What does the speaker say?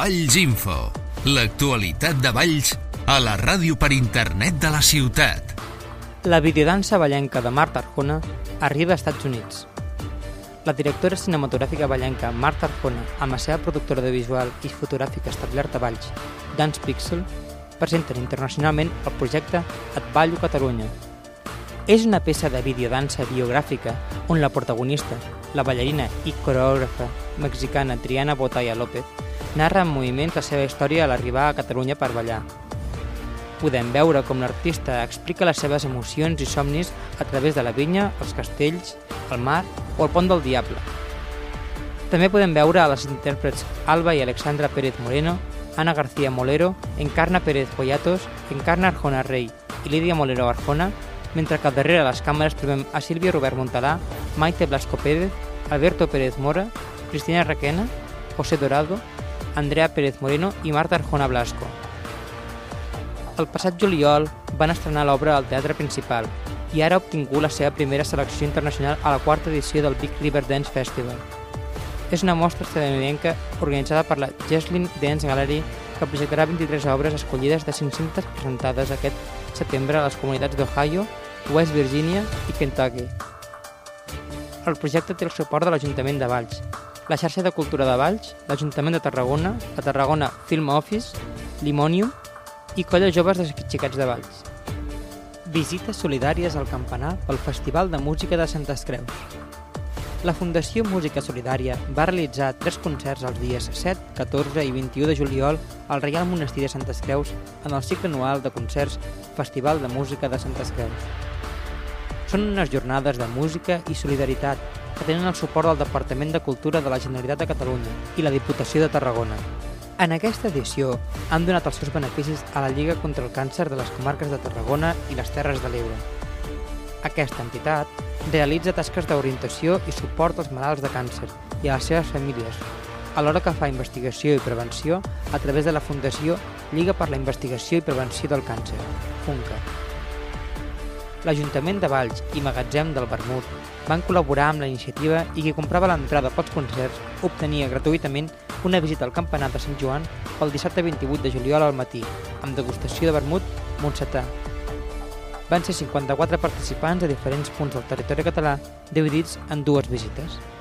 Valls Info, l'actualitat de Valls a la ràdio per internet de la ciutat. La videodansa vallenca de Marta Arjona arriba als Estats Units. La directora cinematogràfica vallenca Marta Arjona, amb la seva productora de visual i fotogràfica establerta a Valls, Dance Pixel, presenten internacionalment el projecte Et ballo Catalunya. És una peça de videodansa biogràfica on la protagonista, la ballarina i coreògrafa mexicana Triana Botaya López, narra en moviments la seva història a l'arribar a Catalunya per ballar. Podem veure com l'artista explica les seves emocions i somnis a través de la vinya, els castells, el mar o el pont del Diable. També podem veure a les intèrprets Alba i Alexandra Pérez Moreno, Ana García Molero, Encarna Pérez Poyatos, Encarna Arjona Rey i Lídia Molero Arjona, mentre que al darrere les càmeres trobem a Sílvia Robert Montalà, Maite Blasco Pérez, Alberto Pérez Mora, Cristina Requena, José Dorado, Andrea Pérez Moreno i Marta Arjona Blasco. El passat juliol van estrenar l'obra al Teatre Principal i ara ha obtingut la seva primera selecció internacional a la 4ª edició del Big River Dance Festival. És una mostra estatunidenca organitzada per la Jesslyn Dance Gallery que projectarà 23 obres escollides de 500 presentades aquest setembre a les comunitats d'Ohio, West Virginia i Kentucky. El projecte té el suport de l'Ajuntament de Valls, la xarxa de cultura de Valls, l'Ajuntament de Tarragona, la Tarragona Film Office, Limonium i Colla Joves de Xiquets de Valls. Visites solidàries al campanar pel Festival de Música de Santes Creus. La Fundació Música Solidària va realitzar 3 concerts els dies 7, 14 i 21 de juliol al Reial Monestir de Santes Creus en el cicle anual de concerts Festival de Música de Santes Creus. Són unes jornades de música i solidaritat que tenen el suport del Departament de Cultura de la Generalitat de Catalunya i la Diputació de Tarragona. En aquesta edició han donat els seus beneficis a la Lliga contra el Càncer de les comarques de Tarragona i les Terres de l'Ebre. Aquesta entitat realitza tasques d'orientació i suport als malalts de càncer i a les seves famílies, alhora que fa investigació i prevenció a través de la Fundació Lliga per la Investigació i Prevenció del Càncer, FUNCA. L'Ajuntament de Valls i Magatzem del Vermut van col·laborar amb la iniciativa i qui comprava l'entrada pels concerts obtenia gratuïtament una visita al campanar de Sant Joan pel dissabte 28 de juliol al matí, amb degustació de vermut montsetà. Van ser 54 participants a diferents punts del territori català, dividits en 2 visites.